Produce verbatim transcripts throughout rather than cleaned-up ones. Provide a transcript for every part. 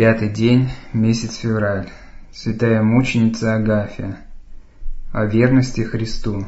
Пятый день, месяц февраль. Святая мученица Агафья. О верности Христу.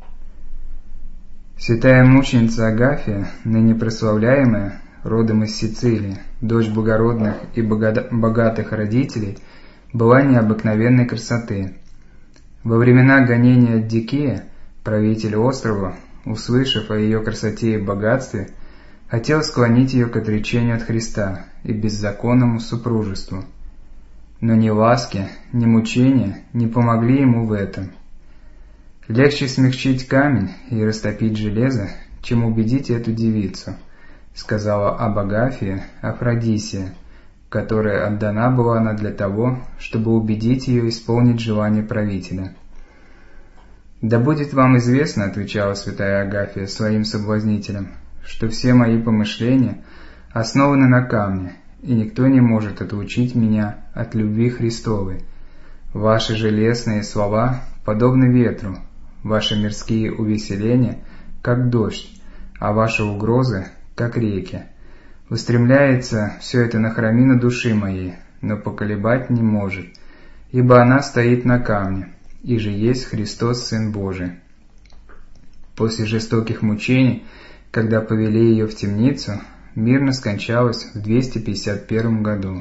Святая мученица Агафья, ныне прославляемая, родом из Сицилии, дочь благородных и богатых родителей, была необыкновенной красоты. Во времена гонения Дикея, правитель острова, услышав о ее красоте и богатстве, хотел склонить ее к отречению от Христа и беззаконному супружеству. Но ни ласки, ни мучения не помогли ему в этом. «Легче смягчить камень и растопить железо, чем убедить эту девицу», сказала об Агафье Афродисия, которой отдана была она для того, чтобы убедить ее исполнить желание правителя. «Да будет вам известно, — отвечала святая Агафья своим соблазнителям, — что все мои помышления основаны на камне, и никто не может отлучить меня от любви Христовой. Ваши же лестные слова подобны ветру, ваши мирские увеселения, как дождь, а ваши угрозы, как реки. Устремляется все это на храмину души моей, но поколебать не может, ибо она стоит на камне, и же есть Христос, Сын Божий». После жестоких мучений, когда повели ее в темницу, мирно скончалась в двести пятьдесят первом году.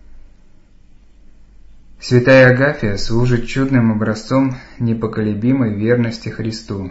Святая Агафья служит чудным образцом непоколебимой верности Христу.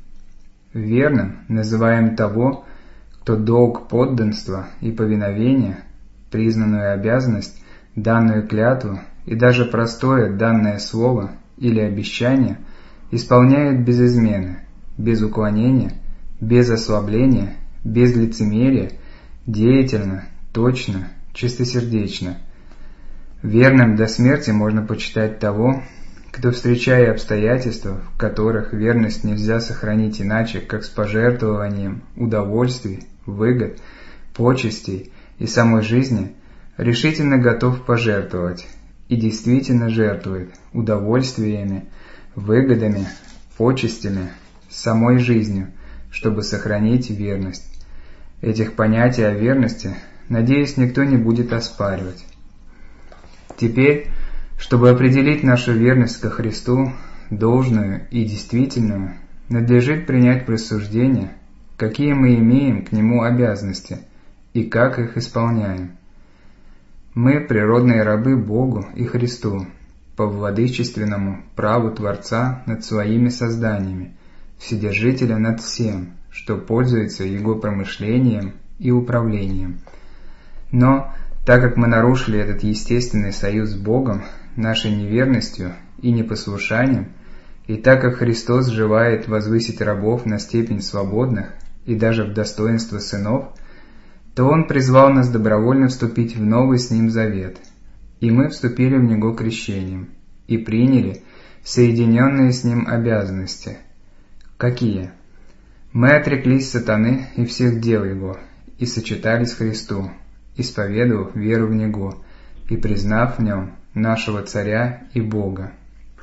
Верным называем того, кто долг подданства и повиновения, признанную обязанность, данную клятву и даже простое данное слово или обещание исполняет без измены, без уклонения, без ослабления, без лицемерия, деятельно, точно, чистосердечно. Верным до смерти можно почитать того, кто, встречая обстоятельства, в которых верность нельзя сохранить иначе, как с пожертвованием удовольствий, выгод, почестей и самой жизни, решительно готов пожертвовать и действительно жертвует удовольствиями, выгодами, почестями, самой жизнью, чтобы сохранить верность. Этих понятий о верности, надеюсь, никто не будет оспаривать. Теперь, чтобы определить нашу верность ко Христу, должную и действительную, надлежит принять присуждение, какие мы имеем к Нему обязанности и как их исполняем. Мы природные рабы Богу и Христу, по владычественному праву Творца над своими созданиями, Вседержителя над всем, что пользуется Его промышлением и управлением. Но, так как мы нарушили этот естественный союз с Богом нашей неверностью и непослушанием, и так как Христос желает возвысить рабов на степень свободных и даже в достоинство сынов, то Он призвал нас добровольно вступить в новый с Ним завет, и мы вступили в него крещением и приняли соединенные с Ним обязанности. Какие? Мы отреклись сатаны и всех дел его, и сочетались Христу, исповедовав веру в Него и признав в Нем нашего Царя и Бога.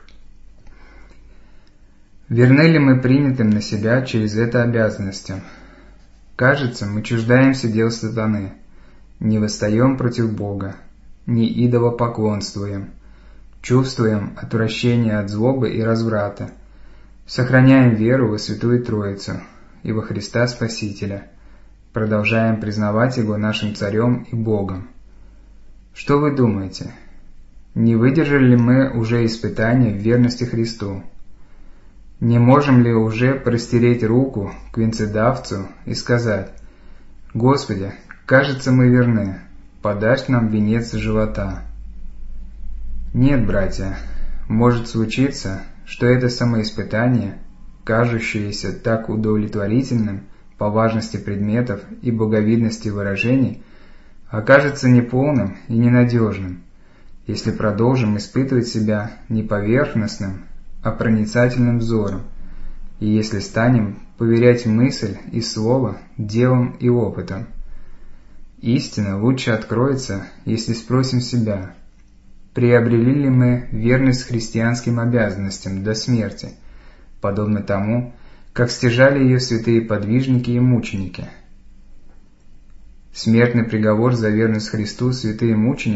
Верны ли мы принятым на себя через это обязанностям? Кажется, мы чуждаемся дел сатаны, не восстаем против Бога, не идолопоклонствуем, чувствуем отвращение от злобы и разврата, сохраняем веру во Святую Троицу и во Христа Спасителя, продолжаем признавать Его нашим Царем и Богом. Что вы думаете? Не выдержали ли мы уже испытания в верности Христу? Не можем ли уже простереть руку к венцедавцу и сказать: «Господи, кажется, мы верны, подашь нам венец живота»? Нет, братья, может случиться, что это самоиспытание, кажущееся так удовлетворительным по важности предметов и боговидности выражений, окажется неполным и ненадежным, если продолжим испытывать себя не поверхностным, а проницательным взором, и если станем поверять мысль и слово делом и опытом. Истина лучше откроется, если спросим себя: приобрели ли мы верность христианским обязанностям до смерти, подобно тому, как стяжали ее святые подвижники и мученики? Смертный приговор за верность Христу святые мученики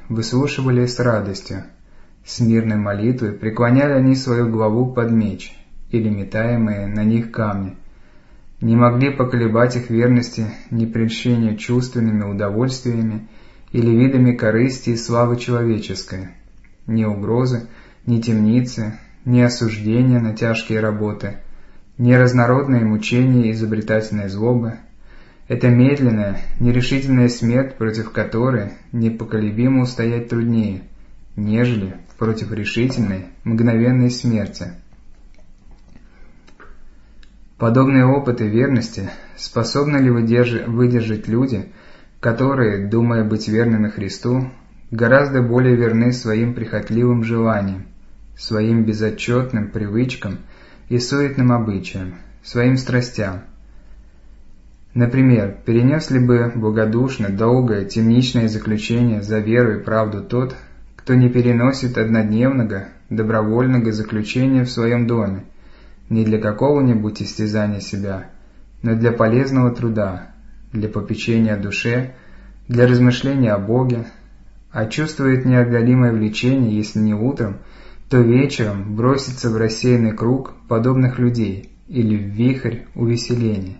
выслушивали с радостью. С мирной молитвой преклоняли они свою главу под меч или метаемые на них камни. Не могли поколебать их верности ни прельщения чувственными удовольствиями или видами корысти и славы человеческой, ни угрозы, ни темницы, ни осуждения на тяжкие работы, ни разнородные мучения и изобретательной злобы. Это медленная, нерешительная смерть, против которой непоколебимо устоять труднее, нежели против решительной, мгновенной смерти. Подобные опыты верности способны ли выдержать, выдержать люди, которые, думая быть верными Христу, гораздо более верны своим прихотливым желаниям, своим безотчетным привычкам и суетным обычаям, своим страстям? Например, перенес ли бы благодушно долгое темничное заключение за веру и правду тот, кто не переносит однодневного, добровольного заключения в своем доме, не для какого-нибудь истязания себя, но для полезного труда, для попечения о душе, для размышления о Боге, а чувствует неодолимое влечение, если не утром, то вечером бросится в рассеянный круг подобных людей или в вихрь увеселения?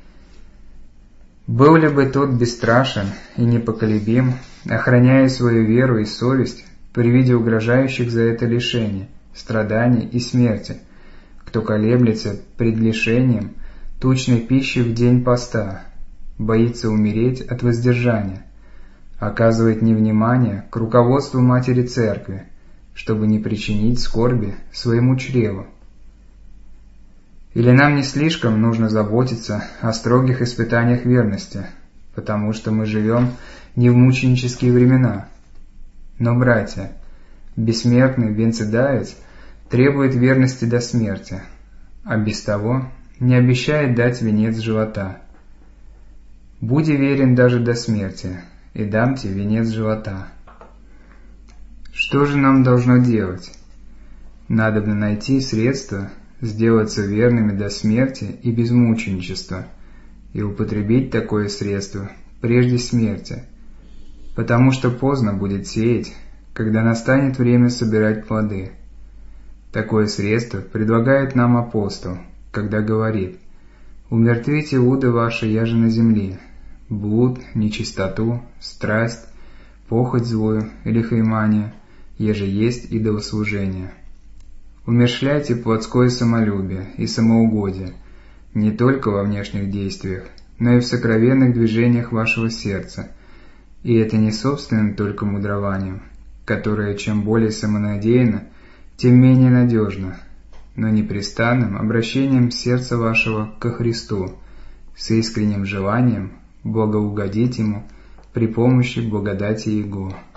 Был ли бы тот бесстрашен и непоколебим, охраняя свою веру и совесть при виде угрожающих за это лишения, страданий и смерти, кто колеблется пред лишением тучной пищи в день поста, боится умереть от воздержания, оказывает невнимание к руководству Матери Церкви, чтобы не причинить скорби своему чреву? Или нам не слишком нужно заботиться о строгих испытаниях верности, потому что мы живем не в мученические времена? Но, братья, бессмертный венцедаец требует верности до смерти, а без того не обещает дать венец живота. Будь верен даже до смерти, и дам тебе венец живота. Что же нам должно делать? Надобно найти средства сделаться верными до смерти и без мученичества, и употребить такое средство прежде смерти, потому что поздно будет сеять, когда настанет время собирать плоды. Такое средство предлагает нам апостол, когда говорит: «Умертвите уды ваши, яже на земле, блуд, нечистоту, страсть, похоть злую и лихоимание, еже есть идолослужение. Умерщвляйте плотское самолюбие и самоугодие не только во внешних действиях, но и в сокровенных движениях вашего сердца, и это не собственным только мудрованием, которое чем более самонадеянно, тем менее надежно, но непрестанным обращением сердца вашего ко Христу, с искренним желанием благоугодить Ему при помощи благодати Его».